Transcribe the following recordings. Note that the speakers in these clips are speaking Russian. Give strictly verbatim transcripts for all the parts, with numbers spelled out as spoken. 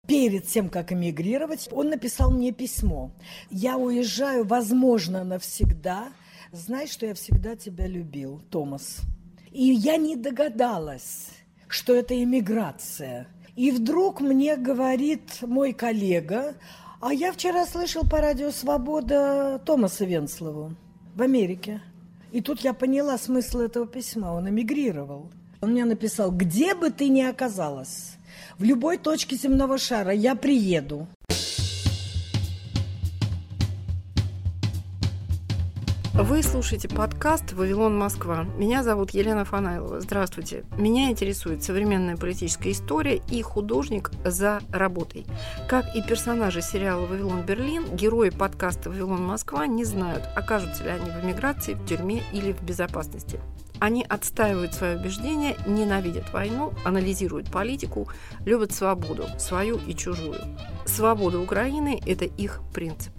перед тем, как эмигрировать, он написал мне письмо. «Я уезжаю, возможно, навсегда. Знай, что я всегда тебя любил, Томас». И я не догадалась, что это эмиграция. И вдруг мне говорит мой коллега: а я вчера слышал по радио «Свобода» Томаса Венслову в Америке. И тут я поняла смысл этого письма. Он эмигрировал. Он мне написал: где бы ты ни оказалась, в любой точке земного шара, я приеду. Вы слушаете подкаст «Вавилон, Москва». Меня зовут Елена Фанайлова. Здравствуйте. Меня интересует современная политическая история и художник за работой. Как и персонажи сериала «Вавилон, Берлин», герои подкаста «Вавилон, Москва» не знают, окажутся ли они в эмиграции, в тюрьме или в безопасности. Они отстаивают свои убеждения, ненавидят войну, анализируют политику, любят свободу, свою и чужую. Свобода Украины – это их принцип.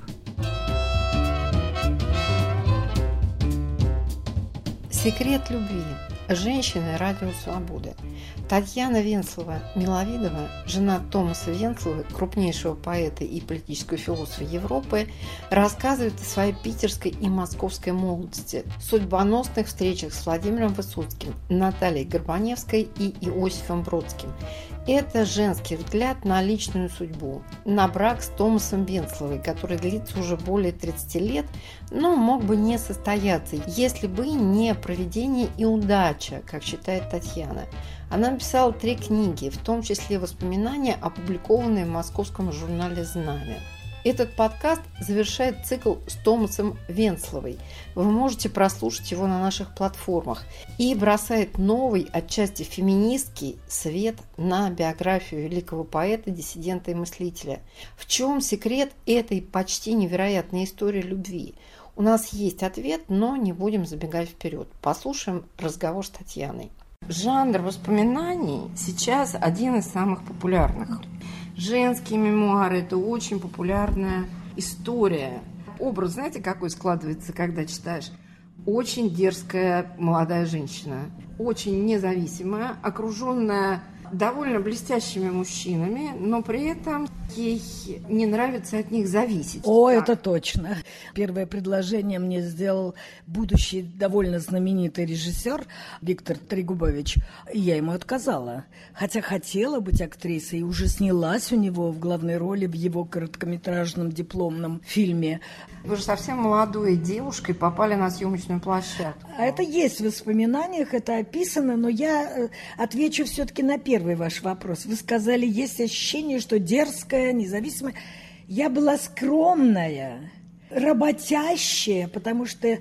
Секрет любви. Женщины радио свободы. Татьяна Венслова-Миловидова, жена Томаса Венслова, крупнейшего поэта и политического философа Европы, рассказывает о своей питерской и московской молодости, судьбоносных встречах с Владимиром Высоцким, Натальей Горбаневской и Иосифом Бродским. Это женский взгляд на личную судьбу, на брак с Томасом Венсловой, который длится уже более тридцати лет, но мог бы не состояться, если бы не провидение и удача, как считает Татьяна. Она написала три книги, в том числе воспоминания, опубликованные в московском журнале «Знамя». Этот подкаст завершает цикл с Томасом Венсловой. Вы можете прослушать его на наших платформах. И бросает новый, отчасти феминистский, свет на биографию великого поэта, диссидента и мыслителя. В чем секрет этой почти невероятной истории любви? У нас есть ответ, но не будем забегать вперед. Послушаем разговор с Татьяной. Жанр воспоминаний сейчас один из самых популярных. Женские мемуары – это очень популярная история. Образ, знаете, какой складывается, когда читаешь? Очень дерзкая молодая женщина, очень независимая, окруженная довольно блестящими мужчинами, но при этом ей не нравится от них зависеть. О, так. Это точно. Первое предложение мне сделал будущий довольно знаменитый режиссер Виктор Трегубович, и я ему отказала. Хотя хотела быть актрисой и уже снялась у него в главной роли в его короткометражном дипломном фильме. Вы же совсем молодой девушкой попали на съемочную площадку. А это есть в воспоминаниях, это описано, но я отвечу все-таки на первый ваш вопрос. Вы сказали, есть ощущение, что дерзкая, независимая. Я была скромная, работящая, потому что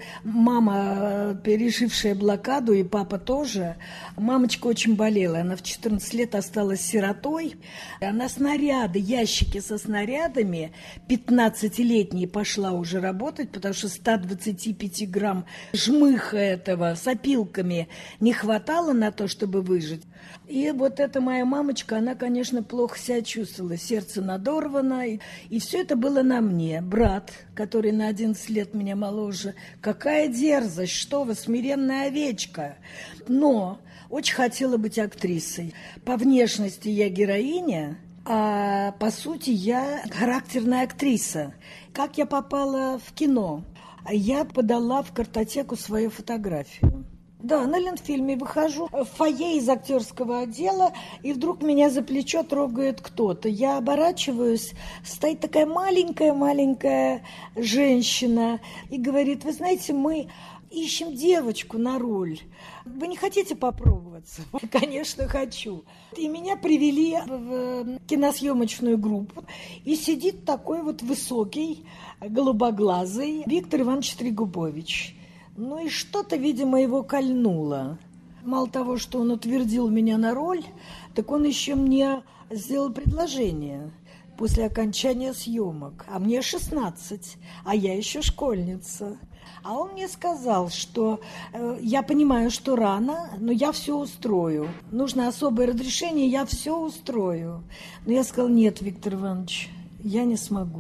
мама, пережившая блокаду, и папа тоже. Мамочка очень болела, она в четырнадцать лет осталась сиротой. Она снаряды, ящики со снарядами, пятнадцатилетней пошла уже работать, потому что сто двадцать пять грамм жмыха этого с опилками не хватало на то, чтобы выжить. И вот эта моя мамочка, она, конечно, плохо себя чувствовала, сердце надорвано, и, и все это было на мне. Брат, который на одиннадцать лет меня моложе, какая дерзость, что вы, смиренная овечка. Но очень хотела быть актрисой. По внешности я героиня, а по сути я характерная актриса. Как я попала в кино? Я подала в картотеку свою фотографию. Да, на Ленфильме выхожу в фойе из актерского отдела, и вдруг меня за плечо трогает кто-то. Я оборачиваюсь, стоит такая маленькая-маленькая женщина и говорит: вы знаете, мы ищем девочку на роль. Вы не хотите попробоваться? Конечно, хочу. И меня привели в киносъемочную группу, и сидит такой вот высокий, голубоглазый Виктор Иванович Трегубович. Ну и что-то, видимо, его кольнуло. Мало того, что он утвердил меня на роль, так он еще мне сделал предложение после окончания съемок. А мне шестнадцать, а я еще школьница. А он мне сказал, что э, я понимаю, что рано, но я все устрою. Нужно особое разрешение, я все устрою. Но я сказала: нет, Виктор Иванович, я не смогу.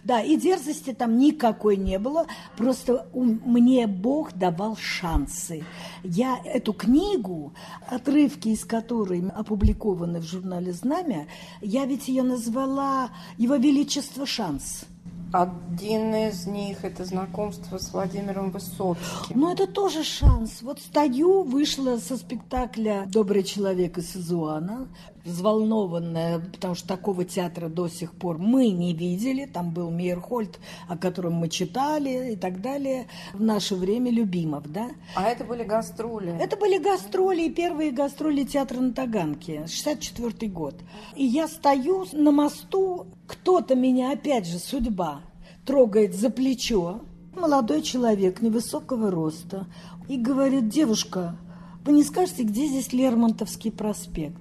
Да, и дерзости там никакой не было, просто у, мне Бог давал шансы. Я эту книгу, отрывки из которой опубликованы в журнале «Знамя», я ведь ее назвала «Его Величество шанс». Один из них – это знакомство с Владимиром Высоцким. Ну, это тоже шанс. Вот стою, вышла со спектакля «Добрый человек» из Сызуана, взволнованная, потому что такого театра до сих пор мы не видели. Там был Мейерхольд, о котором мы читали и так далее. В наше время Любимов, да? А это были гастроли? Это были гастроли, и первые гастроли театра на Таганке, шестьдесят четвёртый год. И я стою на мосту, кто-то меня, опять же, судьба, трогает за плечо. Молодой человек невысокого роста. И говорит: девушка, вы не скажете, где здесь Лермонтовский проспект?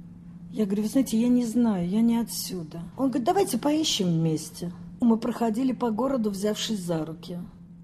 Я говорю: вы знаете, я не знаю, я не отсюда. Он говорит: давайте поищем вместе. Мы проходили по городу, взявшись за руки.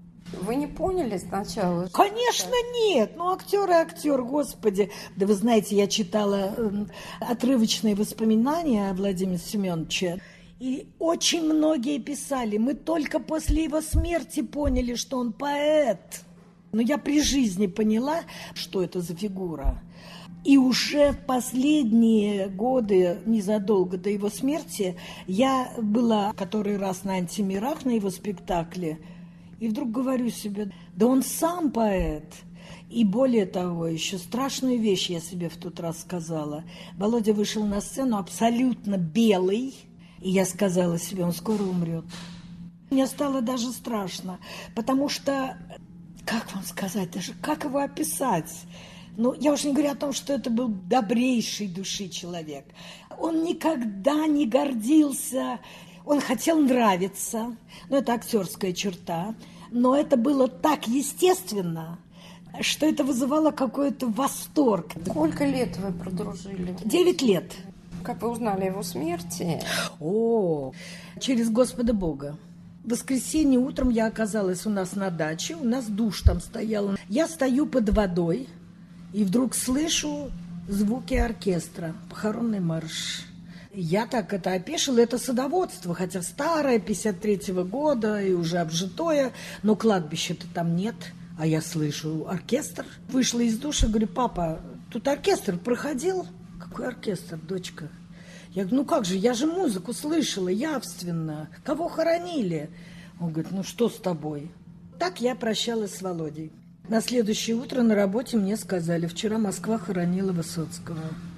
Вы не поняли сначала? Конечно, нет. Ну, актер и актер, господи. Да вы знаете, я читала э, отрывочные воспоминания о Владимире Семеновиче. И очень многие писали: мы только после его смерти поняли, что он поэт. Но я при жизни поняла, что это за фигура. И уже в последние годы, незадолго до его смерти, я была который раз на «Антимирах», на его спектакле, и вдруг говорю себе: да он сам поэт. И более того, еще страшную вещь я себе в тот раз сказала. Володя вышел на сцену абсолютно белый, и я сказала себе: он скоро умрет. Мне стало даже страшно, потому что, как вам сказать, даже как его описать? Ну, я уж не говорю о том, что это был добрейшей души человек. Он никогда не гордился, он хотел нравиться, ну, это актерская черта, но это было так естественно, что это вызывало какой-то восторг. Сколько лет вы продружили? Девять лет. Как вы узнали о его смерти? О, через Господа Бога. В воскресенье утром я оказалась у нас на даче, у нас душ там стоял. Я стою под водой и вдруг слышу звуки оркестра, похоронный марш. Я так это опешила, это садоводство, хотя старое, пятьдесят третьего года и уже обжитое, но кладбища-то там нет. А я слышу оркестр. Вышла из душа, говорю: папа, тут оркестр проходил? Какой оркестр, дочка? Я говорю: ну как же, я же музыку слышала явственно. Кого хоронили? Он говорит: ну что с тобой? Так я прощалась с Володей. На следующее утро на работе мне сказали: вчера Москва хоронила Высоцкого.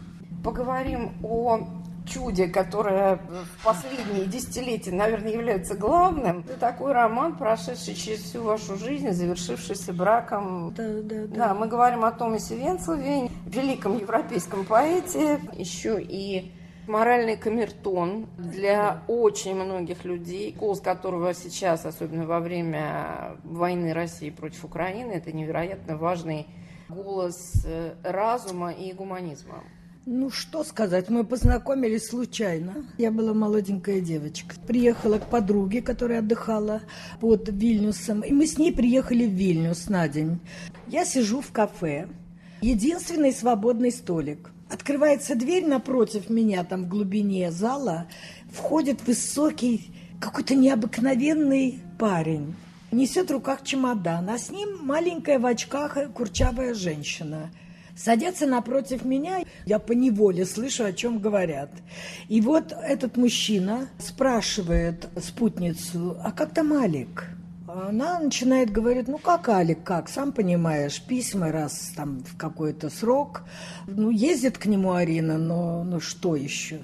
Поговорим о чуде, которое в последние десятилетия, наверное, является главным. Это такой роман, прошедший через всю вашу жизнь, завершившийся браком. Да, да, да. Да, мы говорим о Томасе Венцлове, великом европейском поэте, еще и моральный камертон для очень многих людей, голос которого сейчас, особенно во время войны России против Украины, это невероятно важный голос разума и гуманизма. Ну, что сказать, мы познакомились случайно. Я была молоденькая девочка. Приехала к подруге, которая отдыхала под Вильнюсом, и мы с ней приехали в Вильнюс на день. Я сижу в кафе, единственный свободный столик. Открывается дверь напротив меня, там в глубине зала, входит высокий, какой-то необыкновенный парень. Несет в руках чемодан, а с ним маленькая в очках курчавая женщина. Садятся напротив меня, я поневоле слышу, о чем говорят. И вот этот мужчина спрашивает спутницу: а как там Алик? Она начинает говорить: ну как Алик, как, сам понимаешь, письма раз там в какой-то срок. Ну, ездит к нему Арина, но ну что еще?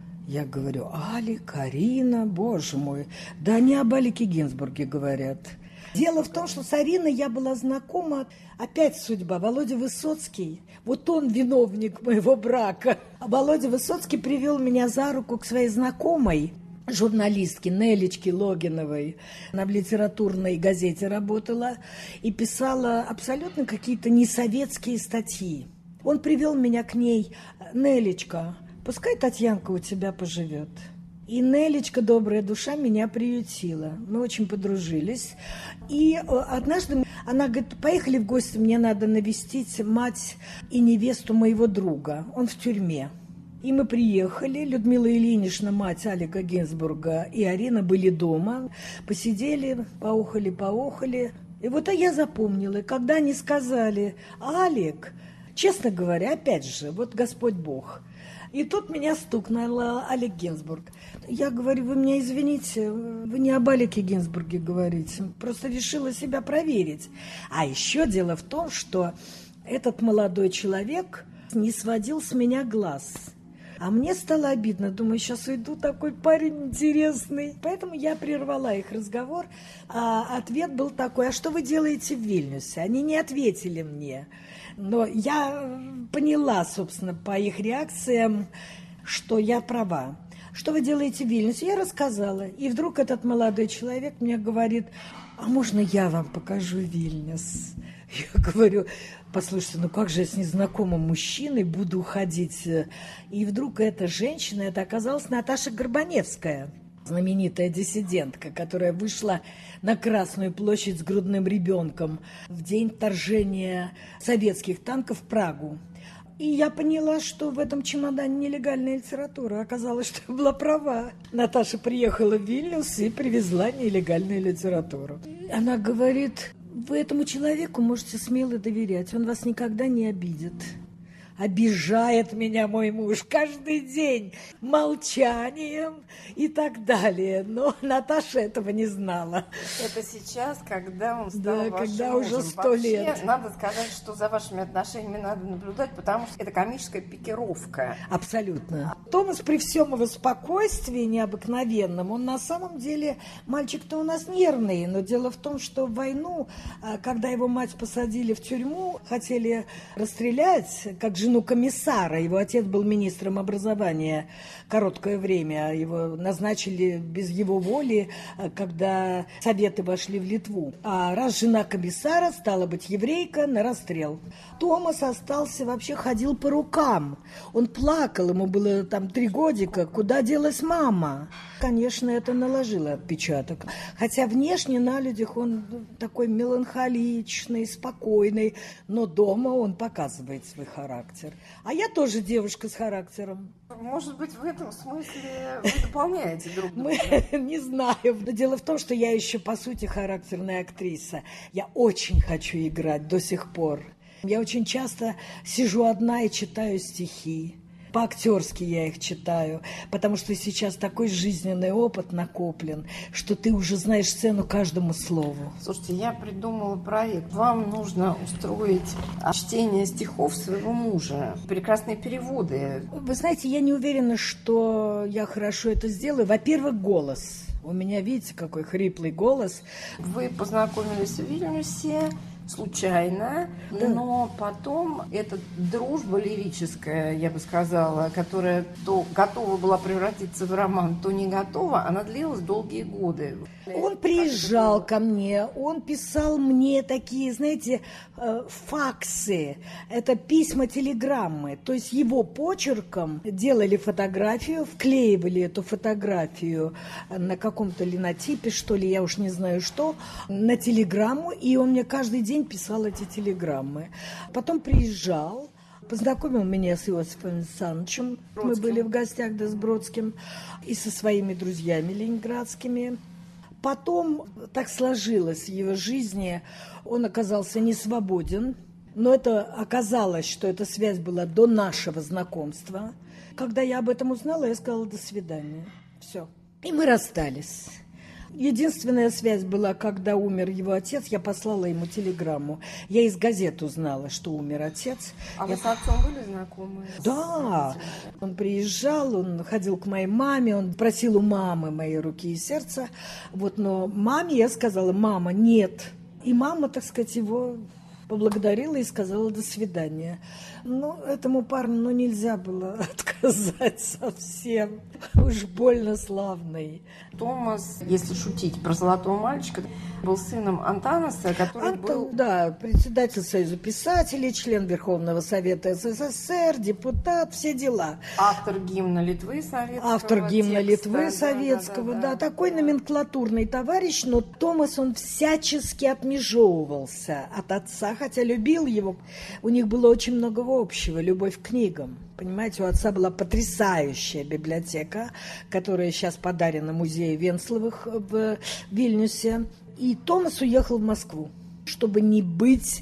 Я говорю: Алик, Арина, боже мой, да они об Алике Гинзбурге говорят. Дело в том, что с Ариной я была знакома, опять судьба, Володя Высоцкий, вот он виновник моего брака. А Володя Высоцкий привел меня за руку к своей знакомой, журналистке Нелечке Логиновой. Она в литературной газете работала и писала абсолютно какие-то несоветские статьи. Он привел меня к ней: Нелечка, пускай Татьянка у тебя поживет. И Нелечка, добрая душа, меня приютила. Мы очень подружились. И однажды она говорит: поехали в гости, мне надо навестить мать и невесту моего друга. Он в тюрьме. И мы приехали, Людмила Ильинична, мать Алика Гинзбурга, и Арина были дома, посидели, поухали-поухали. И вот а я запомнила, и когда они сказали: «Алик», честно говоря, опять же, вот Господь Бог. И тут меня стукнула Алик Гинзбург. Я говорю: вы меня извините, вы не об Алике Гинзбурге говорите, просто решила себя проверить. А еще дело в том, что этот молодой человек не сводил с меня глаз. А мне стало обидно. Думаю, сейчас уйду, такой парень интересный. Поэтому я прервала их разговор. А ответ был такой: а что вы делаете в Вильнюсе? Они не ответили мне. Но я поняла, собственно, по их реакциям, что я права. Что вы делаете в Вильнюсе? Я рассказала. И вдруг этот молодой человек мне говорит: а можно я вам покажу Вильнюс? Я говорю: послушайте, ну как же я с незнакомым мужчиной буду уходить? И вдруг эта женщина, это оказалась Наташа Горбаневская, знаменитая диссидентка, которая вышла на Красную площадь с грудным ребенком в день вторжения советских танков в Прагу. И я поняла, что в этом чемодане нелегальная литература. Оказалось, что я была права. Наташа приехала в Вильнюс и привезла нелегальную литературу. Она говорит: вы этому человеку можете смело доверять, он вас никогда не обидит. Обижает меня мой муж каждый день молчанием и так далее. Но Наташа этого не знала. Это сейчас, когда он стал да, вашим когда мужем. уже сто лет. Вообще, надо сказать, что за вашими отношениями надо наблюдать, потому что это комическая пикировка. Абсолютно. Томас при всем его спокойствии необыкновенном, он на самом деле, мальчик-то у нас нервный, но дело в том, что в войну, когда его мать посадили в тюрьму, хотели расстрелять, как жену комиссара. Его отец был министром образования короткое время. Его назначили без его воли, когда советы вошли в Литву. А раз жена комиссара, стала быть, еврейка, на расстрел. Томас остался, вообще ходил по рукам. Он плакал, ему было там три годика. Куда делась мама? Конечно, это наложило отпечаток. Хотя внешне на людях он такой меланхоличный, спокойный, но дома он показывает свой характер. А я тоже девушка с характером. Может быть, в этом смысле вы дополняете друг друга? Мы не знаю. Но дело в том, что я еще, по сути, характерная актриса. Я очень хочу играть до сих пор. Я очень часто сижу одна и читаю стихи. По-актерски я их читаю, потому что сейчас такой жизненный опыт накоплен, что ты уже знаешь цену каждому слову. Слушайте, я придумала проект. Вам нужно устроить чтение стихов своего мужа. Прекрасные переводы. Вы знаете, я не уверена, что я хорошо это сделаю. Во-первых, голос. У меня, видите, какой хриплый голос. Вы познакомились в Вильнюсе случайно, да. Но потом эта дружба лирическая, я бы сказала, которая то готова была превратиться в роман, то не готова, она длилась долгие годы. Он приезжал ко мне, он писал мне такие, знаете, факсы, это письма-телеграммы, то есть его почерком делали фотографию, вклеивали эту фотографию на каком-то линотипе, что ли, я уж не знаю что, на телеграмму, и он мне каждый день писал эти телеграммы. Потом приезжал, познакомил меня с Иосифом Александровичем. Мы были в гостях, да, с Бродским, и со своими друзьями ленинградскими. Потом так сложилось в его жизни, он оказался не свободен, но это оказалось, что эта связь была до нашего знакомства. Когда я об этом узнала, я сказала: до свидания. Все. И мы расстались. Единственная связь была, когда умер его отец, я послала ему телеграмму. Я из газет узнала, что умер отец. А я... вы с отцом были знакомы? Да. Он приезжал, он ходил к моей маме, он просил у мамы моей руки и сердца. Вот, но маме я сказала: мама, нет. И мама, так сказать, его поблагодарила и сказала: до свидания. Ну, этому парню ну, нельзя было отказать совсем. Уж больно славный. Томас, если шутить про золотого мальчика, был сыном Антанаса, который Антон, был... Да, председатель Союза писателей, член Верховного Совета СССР, депутат, все дела. Автор гимна Литвы советского. Автор гимна текста, Литвы да, советского, да, да, да, да такой да. номенклатурный товарищ, но Томас, он всячески отмежевывался от отца хотя любил его, у них было очень много общего, любовь к книгам. Понимаете, у отца была потрясающая библиотека, которая сейчас подарена музею Венцловых в Вильнюсе. И Томас уехал в Москву, чтобы не быть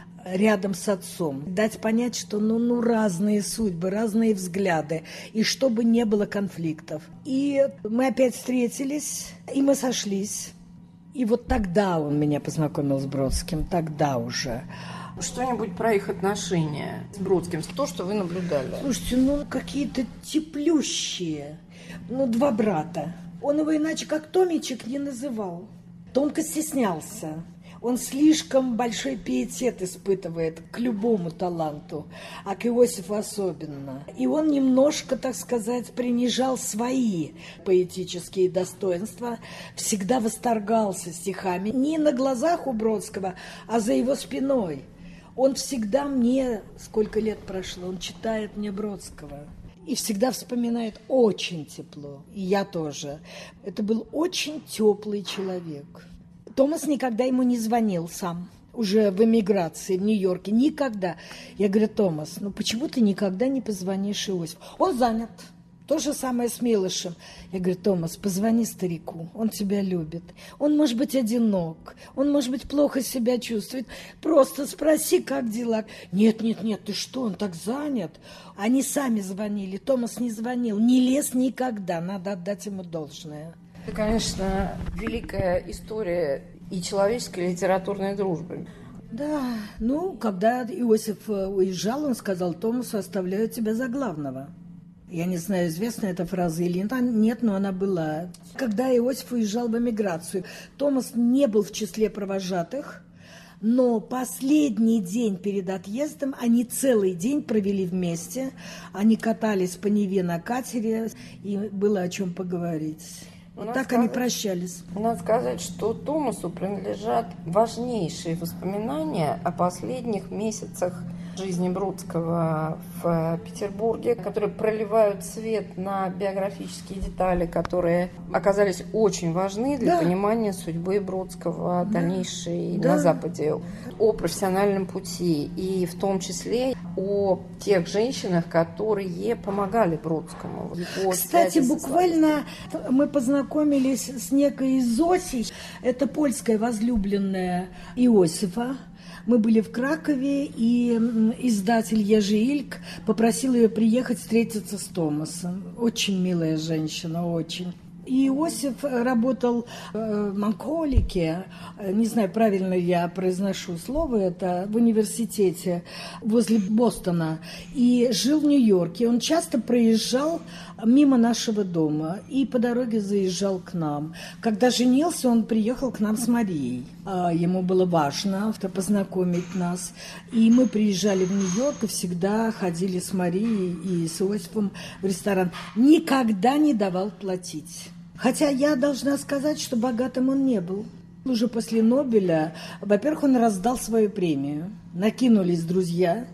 рядом с отцом, дать понять, что ну, ну разные судьбы, разные взгляды, и чтобы не было конфликтов. И мы опять встретились, и мы сошлись. И вот тогда он меня познакомил с Бродским, тогда уже. Что-нибудь про их отношения с Бродским, то, что вы наблюдали? Слушайте, ну какие-то теплющие, ну два брата. Он его иначе как Томичек не называл. Томка стеснялся. Он слишком большой пиетет испытывает к любому таланту, а к Иосифу особенно. И он немножко, так сказать, принижал свои поэтические достоинства, всегда восторгался стихами. Не на глазах у Бродского, а за его спиной. Он всегда мне, сколько лет прошло, он читает мне Бродского. И всегда вспоминает очень тепло. И я тоже. Это был очень теплый человек. Томас никогда ему не звонил сам, уже в эмиграции в Нью-Йорке, никогда. Я говорю: Томас, ну почему ты никогда не позвонишь Иосифу? Он занят. То же самое с Милошем. Я говорю: Томас, позвони старику, он тебя любит. Он может быть одинок, он может быть плохо себя чувствует. Просто спроси, как дела. Нет, нет, нет, ты что, он так занят. Они сами звонили, Томас не звонил, не лез никогда, надо отдать ему должное. Это, конечно, великая история и человеческой, и литературной дружбы. Да, ну, когда Иосиф уезжал, он сказал Томасу: оставляю тебя за главного. Я не знаю, известна эта фраза или нет, но она была. Когда Иосиф уезжал в эмиграцию, Томас не был в числе провожатых, но последний день перед отъездом они целый день провели вместе. Они катались по Неве на катере, и было о чем поговорить. Вот так сказать, они прощались. Надо сказать, что Томасу принадлежат важнейшие воспоминания о последних месяцах жизни Бродского в Петербурге, которые проливают свет на биографические детали, которые оказались очень важны для да. понимания судьбы Бродского да. дальнейшей да. на Западе, о профессиональном пути и в том числе о тех женщинах, которые помогали Бродскому. Кстати, буквально мы познакомились с некой Зосей, это польская возлюбленная Иосифа. Мы были в Кракове, и издатель Ежи Ильк попросил ее приехать встретиться с Томасом. Очень милая женщина, очень. И Иосиф работал в Маколике, не знаю, правильно я произношу слово это, в университете возле Бостона, и жил в Нью-Йорке. Он часто проезжал мимо нашего дома и по дороге заезжал к нам. Когда женился, он приехал к нам с Марией. Ему было важно познакомить нас. И мы приезжали в Нью-Йорк и всегда ходили с Марией и с Иосифом в ресторан. Никогда не давал платить. Хотя я должна сказать, что богатым он не был. Уже после Нобеля, во-первых, он раздал свою премию. Накинулись друзья.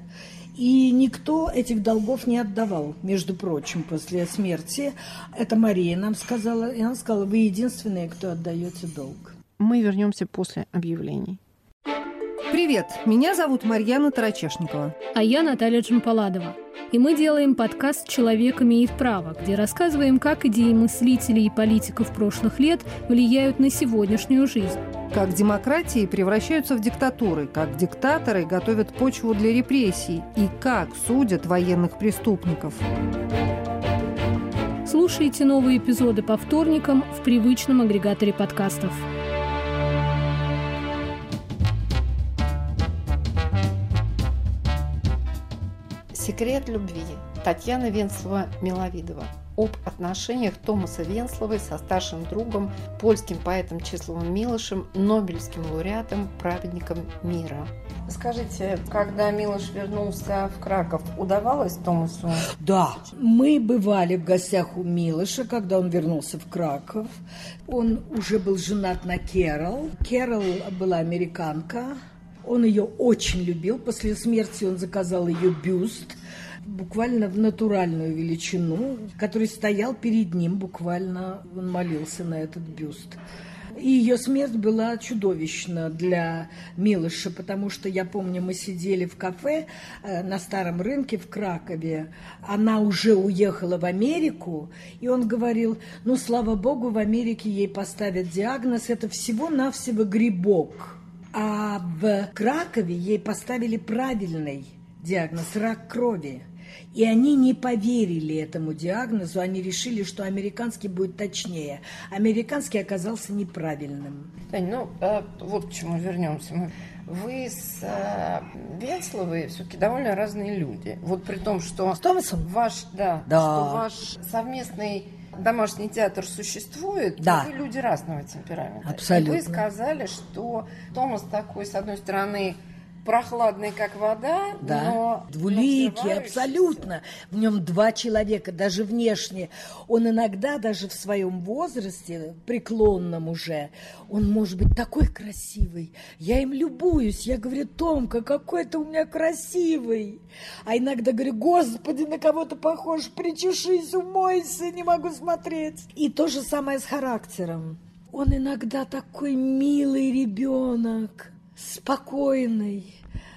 И никто этих долгов не отдавал, между прочим, после смерти. Это Мария нам сказала. И она сказала: вы единственные, кто отдаете долг. Мы вернемся после объявлений. Привет, меня зовут Марьяна Тарачешникова. А я Наталья Джампаладова. И мы делаем подкаст «Человек имеет право», где рассказываем, как идеи мыслителей и политиков прошлых лет влияют на сегодняшнюю жизнь. Как демократии превращаются в диктатуры, как диктаторы готовят почву для репрессий и как судят военных преступников. Слушайте новые эпизоды по вторникам в привычном агрегаторе подкастов. «Секрет любви». Татьяна Венцлова-Миловидова. Об отношениях Томаса Венцловой со старшим другом, польским поэтом Чесловом Милошем, нобелевским лауреатом, праведником мира. Скажите, когда Милош вернулся в Краков, удавалось Томасу? Да, мы бывали в гостях у Милоша, когда он вернулся в Краков. Он уже был женат на Керол. Керол была американка. Он ее очень любил. После смерти он заказал ее бюст, буквально в натуральную величину, который стоял перед ним, буквально он молился на этот бюст. И ее смерть была чудовищна для Милоша, потому что, я помню, мы сидели в кафе э, на Старом рынке в Кракове. Она уже уехала в Америку, и он говорил, ну, слава богу, в Америке ей поставят диагноз, это всего-навсего грибок. А в Кракове ей поставили правильный диагноз – рак крови. И они не поверили этому диагнозу, они решили, что американский будет точнее. Американский оказался неправильным. Тань, ну, а вот к чему вернемся мы. Вы с э, Венсловой все-таки довольно разные люди. Вот при том, что с Томасом? Ваш, да, да. что ваш совместный домашний театр существует, да. Вы люди разного темперамента. Абсолютно. И вы сказали, что Томас такой, с одной стороны, прохладный, как вода, да. но двуликий, абсолютно. В нем два человека, даже внешне. Он иногда, даже в своем возрасте, преклонном уже, он может быть такой красивый. Я им любуюсь. Я говорю, Томка, какой ты у меня красивый. А иногда говорю, Господи, на кого ты похож, причешись, умойся, не могу смотреть. И то же самое с характером. Он иногда такой милый ребенок, спокойный,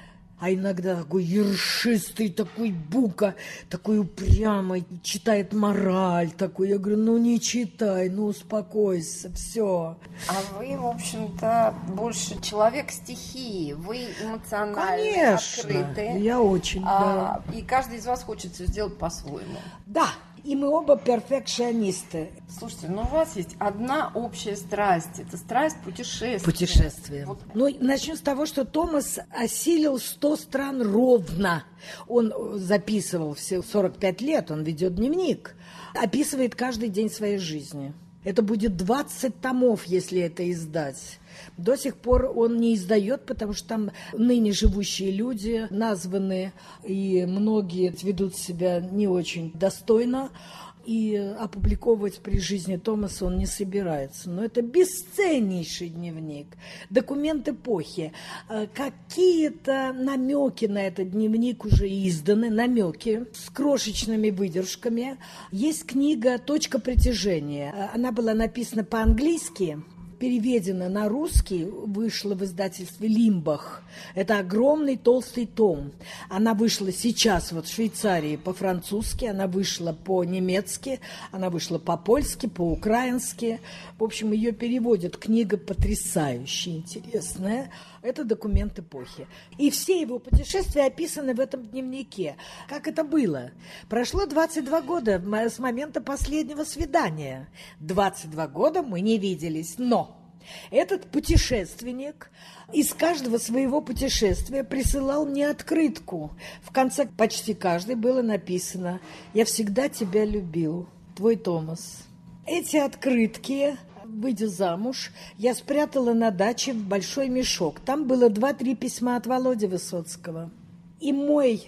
а иногда такой ершистый, такой бука, такой упрямый, читает мораль такой. Я говорю, ну не читай, ну успокойся, все. А вы, в общем-то, больше человек стихии, вы эмоциональны, конечно, открыты. Я очень, а, да. И каждый из вас хочет все сделать по-своему. Да. И мы оба перфекционисты. Слушайте, но у вас есть одна общая страсть. Это страсть путешествия. Путешествия. Вот. Ну, начну с того, что Томас осилил сто стран ровно. Он записывал все сорок пять лет, он ведет дневник. Описывает каждый день своей жизни. Это будет двадцать томов, если это издать. До сих пор он не издает, потому что там ныне живущие люди названы, и многие ведут себя не очень достойно, и опубликовывать при жизни Томаса он не собирается. Но это бесценнейший дневник, документ эпохи. Какие-то намеки на этот дневник уже изданы, намеки с крошечными выдержками. Есть книга «Точка притяжения». Она была написана по-английски, переведена на русский, вышла в издательстве «Лимбах». Это огромный толстый том. Она вышла сейчас вот в Швейцарии по-французски, она вышла по-немецки, она вышла по-польски, по-украински. В общем, ее переводят. Книга потрясающая, интересная. Это документ эпохи. И все его путешествия описаны в этом дневнике. Как это было? Прошло двадцать два года с момента последнего свидания. двадцать два года мы не виделись, но этот путешественник из каждого своего путешествия присылал мне открытку. В конце почти каждой было написано «Я всегда тебя любил, твой Томас». Эти открытки, выйдя замуж, я спрятала на даче в большой мешок. Там было два-три письма от Володи Высоцкого. И мой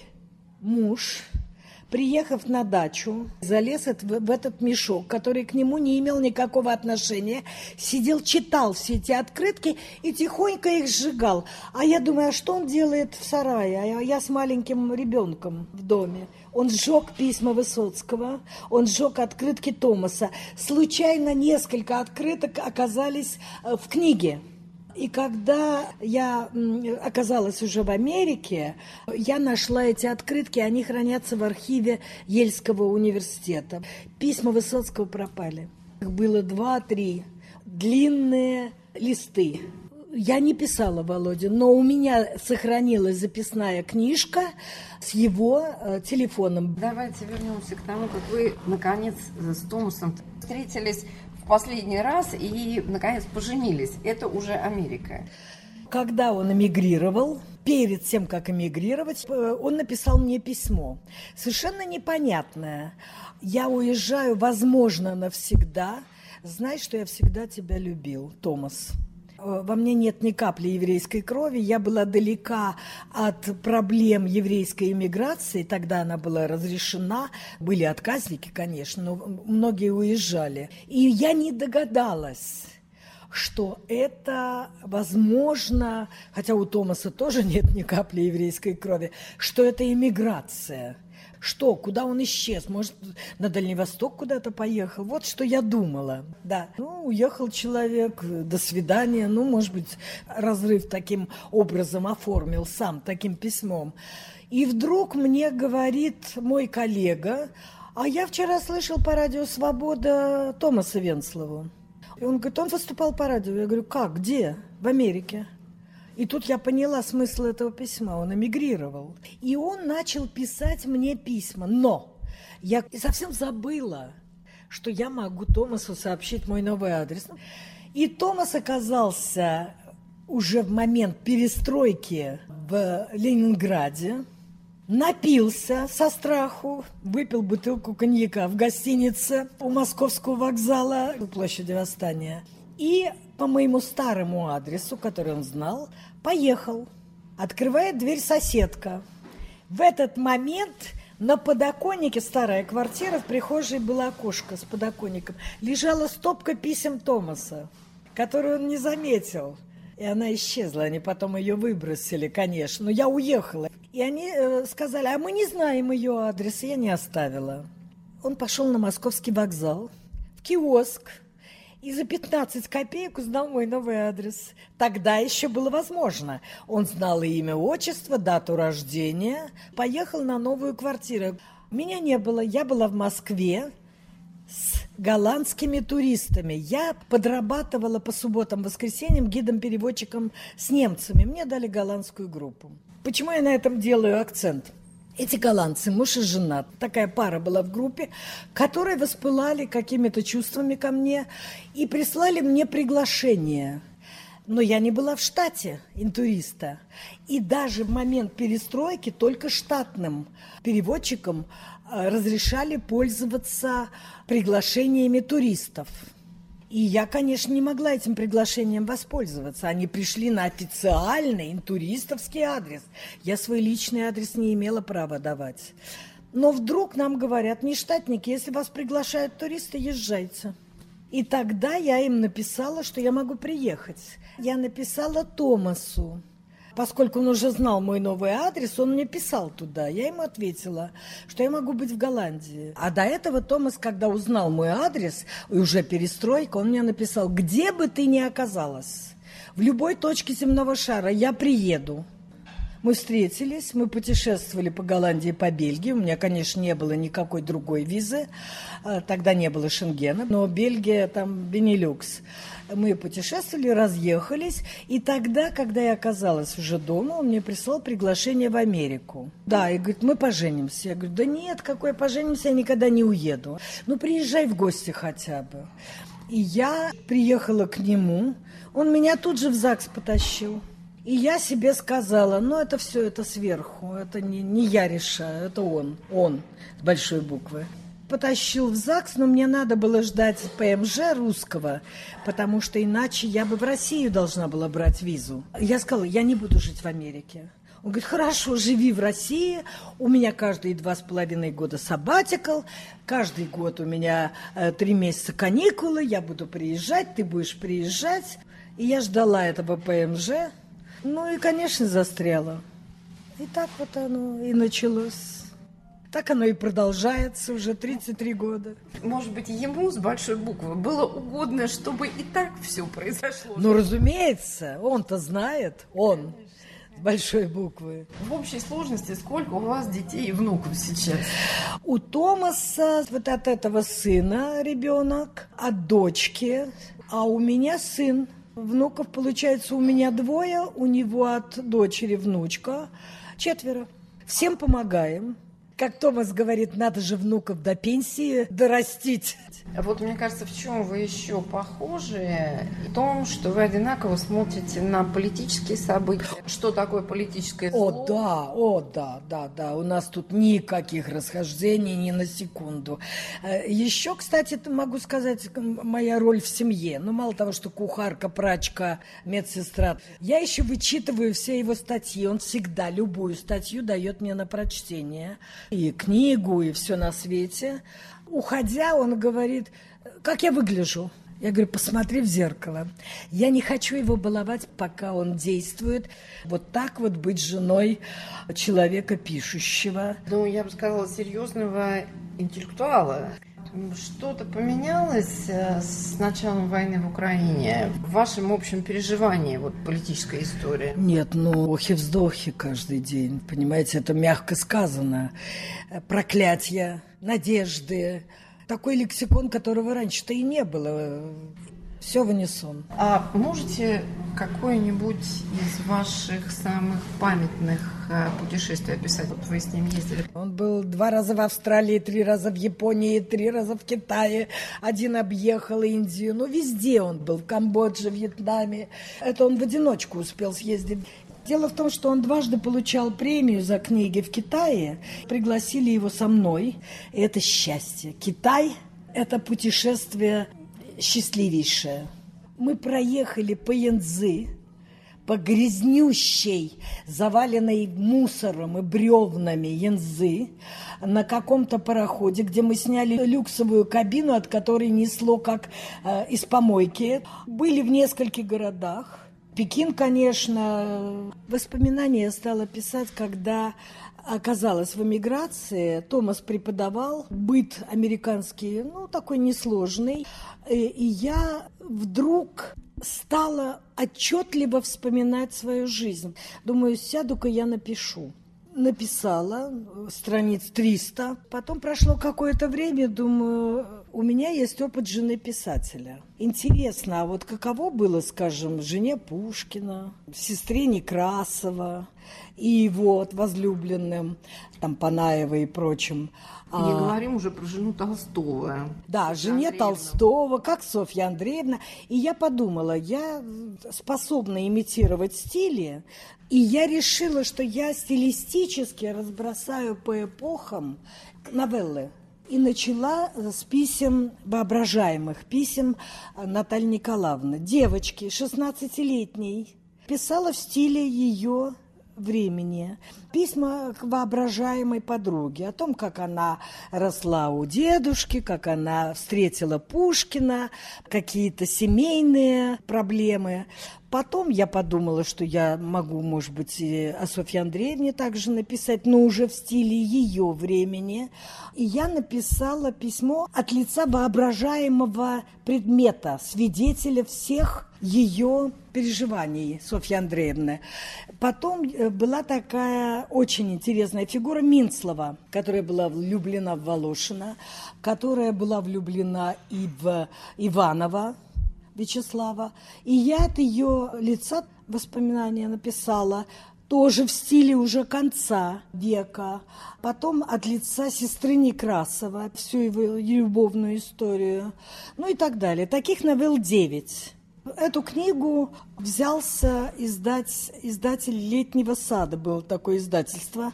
муж, приехав на дачу, залез в этот мешок, который к нему не имел никакого отношения, сидел, читал все эти открытки и тихонько их сжигал. А я думаю, а что он делает в сарае? А я с маленьким ребенком в доме. Он сжег письма Высоцкого, он сжег открытки Томаса. Случайно несколько открыток оказались в книге. И когда я оказалась уже в Америке, я нашла эти открытки, они хранятся в архиве Ельского университета. Письма Высоцкого пропали. Их было два-три длинные листы. Я не писала Володе, но у меня сохранилась записная книжка с его э, телефоном. Давайте вернемся к тому, как вы, наконец, с Томасом встретились в последний раз и, наконец, поженились. Это уже Америка. Когда он эмигрировал, перед тем, как эмигрировать, он написал мне письмо. Совершенно непонятное. Я уезжаю, возможно, навсегда. Знай, что я всегда тебя любил, Томас. Во мне нет ни капли еврейской крови. Я была далека от проблем еврейской эмиграции. Тогда она была разрешена. Были отказники, конечно, но многие уезжали. И я не догадалась, что это возможно, хотя у Томаса тоже нет ни капли еврейской крови, что это эмиграция, Что, куда он исчез? Может, на Дальний Восток куда-то поехал? Вот что я думала. Да. Ну, уехал человек, до свидания. Ну, может быть, разрыв таким образом оформил сам, таким письмом. И вдруг мне говорит мой коллега: а я вчера слышал по радио «Свобода» Томаса Венслову. И он говорит, он выступал по радио. Я говорю, как, где? В Америке. И тут я поняла смысл этого письма. Он эмигрировал. И он начал писать мне письма. Но я совсем забыла, что я могу Томасу сообщить мой новый адрес. И Томас оказался уже в момент перестройки в Ленинграде. Напился со страху, выпил бутылку коньяка в гостинице у Московского вокзала, у площади Восстания. И по моему старому адресу, который он знал, поехал. Открывает дверь соседка. В этот момент на подоконнике, старая квартира, в прихожей было окошко с подоконником, лежала стопка писем Томаса, которую он не заметил. И она исчезла, они потом ее выбросили, конечно. Но я уехала. И они э, сказали, а мы не знаем ее адрес, и я не оставила. Он пошел на Московский вокзал, в киоск, и за пятнадцать копеек узнал мой новый адрес. Тогда еще было возможно. Он знал и имя, отчество, дату рождения. Поехал на новую квартиру. Меня не было, я была в Москве с голландскими туристами. Я подрабатывала по субботам, воскресеньям гидом-переводчиком с немцами. Мне дали голландскую группу. Почему я на этом делаю акцент? Эти голландцы, муж и жена, такая пара была в группе, которые воспылали какими-то чувствами ко мне и прислали мне приглашение. Но я не была в штате интуриста. И даже в момент перестройки только штатным переводчикам разрешали пользоваться приглашениями туристов. И я, конечно, не могла этим приглашением воспользоваться. Они пришли на официальный интуристовский адрес. Я свой личный адрес не имела права давать. Но вдруг нам говорят, нештатники, если вас приглашают туристы, езжайте. И тогда я им написала, что я могу приехать. Я написала Томасу. Поскольку он уже знал мой новый адрес, он мне писал туда. Я ему ответила, что я могу быть в Голландии. А до этого Томас, когда узнал мой адрес, и уже перестройка, он мне написал, где бы ты ни оказалась, в любой точке земного шара я приеду. Мы встретились, мы путешествовали по Голландии, по Бельгии. У меня, конечно, не было никакой другой визы. Тогда не было Шенгена, но Бельгия, там, Бенилюкс. Мы путешествовали, разъехались. И тогда, когда я оказалась уже дома, он мне прислал приглашение в Америку. Да, и говорит, мы поженимся. Я говорю, да нет, какой поженимся, я никогда не уеду. Ну, приезжай в гости хотя бы. И я приехала к нему. Он меня тут же в ЗАГС потащил. И я себе сказала, ну, это все, это сверху, это не, не я решаю, это он, он, с большой буквы. Потащил в ЗАГС, но мне надо было ждать ПМЖ русского, потому что иначе я бы в Россию должна была брать визу. Я сказала, я не буду жить в Америке. Он говорит, хорошо, живи в России, у меня каждые два с половиной года сабатикл, каждый год у меня э, три месяца каникулы, я буду приезжать, ты будешь приезжать. И я ждала этого ПМЖ. Ну и, конечно, застряла. И так вот оно и началось. Так оно и продолжается уже тридцать три года. Может быть, ему с большой буквы было угодно, чтобы и так все произошло? Ну, разумеется, он-то знает, он с большой буквы. В общей сложности сколько у вас детей и внуков сейчас? У Томаса вот от этого сына ребенок, от дочки, а у меня сын. Внуков, получается, у меня двое, у него от дочери внучка, четверо. Всем помогаем. Как Томас говорит, надо же внуков до пенсии дорастить. Вот мне кажется, в чем вы еще похожи? В том, что вы одинаково смотрите на политические события. Что такое политическое зло? О, да, о, да, да, да. У нас тут никаких расхождений ни на секунду. Еще, кстати, могу сказать, моя роль в семье. Ну, мало того, что кухарка, прачка, медсестра. Я еще вычитываю все его статьи. Он всегда любую статью дает мне на прочтение. И книгу, и все на свете. Уходя, он говорит, как я выгляжу. Я говорю, посмотри в зеркало. Я не хочу его баловать, пока он действует. Вот так вот быть женой человека пишущего. Ну, я бы сказала, серьезного интеллектуала. Что-то поменялось с началом войны в Украине в вашем общем переживании, вот политической истории? Нет, ну, охи-вздохи каждый день, понимаете, это мягко сказано. Проклятия, надежды, такой лексикон, которого раньше-то и не было. Все в унисон. А можете какое-нибудь из ваших самых памятных путешествий описать? Вот вы с ним ездили. Он был два раза в Австралии, три раза в Японии, три раза в Китае. Один объехал Индию. Ну, везде он был. В Камбодже, Вьетнаме. Это он в одиночку успел съездить. Дело в том, что он дважды получал премию за книги в Китае. Пригласили его со мной. И это счастье. Китай – это путешествие счастливейшее. Мы проехали по Янцзы, по грязнющей, заваленной мусором и бревнами Янцзы, на каком-то пароходе, где мы сняли люксовую кабину, от которой несло как э, из помойки. Были в нескольких городах. Пекин, конечно. Воспоминания я стала писать, когда оказалась в эмиграции. Томас преподавал быт американский, ну, такой несложный. И я вдруг стала отчетливо вспоминать свою жизнь. Думаю, сяду-ка я напишу. Написала страниц триста. Потом прошло какое-то время, думаю, у меня есть опыт жены писателя. Интересно, а вот каково было, скажем, жене Пушкина, сестре Некрасова и вот возлюбленным, там, Панаева и прочим. Не а, говорим уже про жену Толстого. Да, Софья жене Андреевна. Толстого, как Софья Андреевна. И я подумала, я способна имитировать стили, и я решила, что я стилистически разбросаю по эпохам новеллы. И начала с писем, воображаемых писем Натальи Николаевны. Девочки, шестнадцатилетней, писала в стиле ее времени. Письма к воображаемой подруге о том, как она росла у дедушки, как она встретила Пушкина, какие-то семейные проблемы. Потом я подумала, что я могу, может быть, и о Софье Андреевне также написать, но уже в стиле ее времени. И я написала письмо от лица воображаемого предмета, свидетеля всех ее переживаний Софьи Андреевны. Потом была такая очень интересная фигура Минцлова, которая была влюблена в Волошина, которая была влюблена и в Иванова Вячеслава. И я от ее лица воспоминания написала тоже в стиле уже конца века. Потом от лица сестры Некрасова всю его любовную историю. Ну и так далее. Таких новелл девять. Эту книгу взялся издать издатель «Летнего сада», было такое издательство,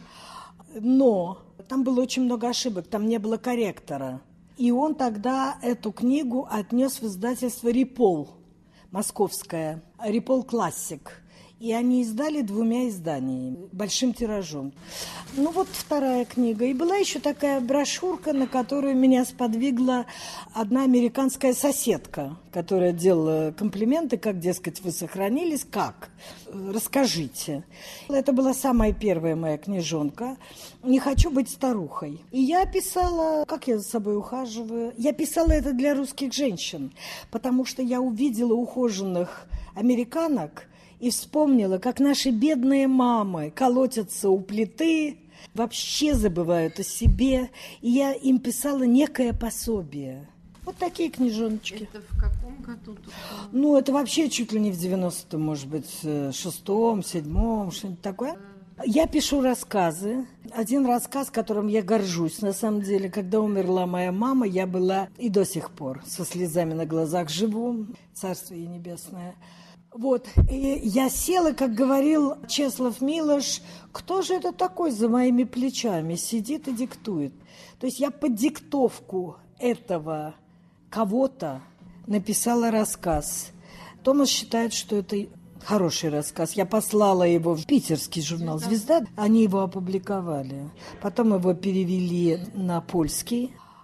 но там было очень много ошибок, там не было корректора. И он тогда эту книгу отнес в издательство «Рипол», московское, «Рипол Классик». И они издали двумя изданиями, большим тиражом. Ну вот вторая книга. И была еще такая брошюрка, на которую меня сподвигла одна американская соседка, которая делала комплименты, как, дескать, вы сохранились, как? Расскажите. Это была самая первая моя книжонка. «Не хочу быть старухой». И я писала, как я за собой ухаживаю. Я писала это для русских женщин, потому что я увидела ухоженных американок, и вспомнила, как наши бедные мамы колотятся у плиты, вообще забывают о себе. И я им писала некое пособие. Вот такие книжоночки. Это в каком году? Ну, это вообще чуть ли не в девяностом, может быть, шестом, седьмом, что-нибудь такое. Я пишу рассказы. Один рассказ, которым я горжусь, на самом деле. Когда умерла моя мама, я была и до сих пор со слезами на глазах живу. Царство ей небесное. Вот, и я села, как говорил Чеслав Милош, кто же это такой за моими плечами сидит и диктует. То есть я под диктовку этого кого-то написала рассказ. Томас считает, что это хороший рассказ. Я послала его в питерский журнал «Звезда». Они его опубликовали. Потом его перевели на польский.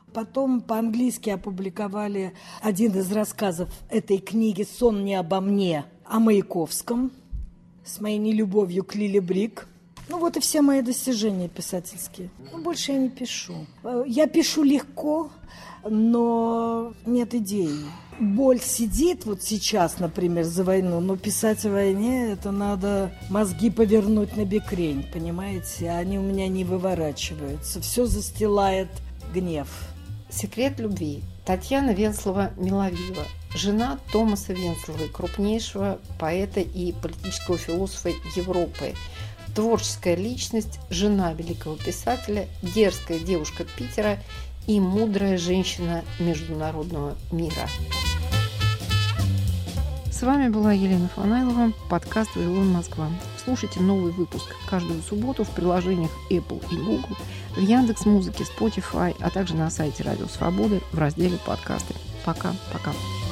Потом по-английски опубликовали один из рассказов этой книги «Сон не обо мне», о Маяковском, с моей нелюбовью к Лили Брик. Ну вот и все мои достижения писательские. Ну, больше я не пишу. Я пишу легко, но нет идей. Боль сидит вот сейчас, например, за войну, но писать о войне, это надо мозги повернуть на бекрень, понимаете? Они у меня не выворачиваются. Все застилает гнев. «Секрет любви». Татьяна Венслова-Миловидова, жена Томаса Венслова, крупнейшего поэта и политического философа Европы. Творческая личность, жена великого писателя, дерзкая девушка Питера и мудрая женщина международного мира. С вами была Елена Фанайлова, подкаст «Вавилон Москва». Слушайте новый выпуск каждую субботу в приложениях Apple и Google, в Яндекс.Музыке, Spotify, а также на сайте Радио Свободы в разделе «Подкасты». Пока-пока.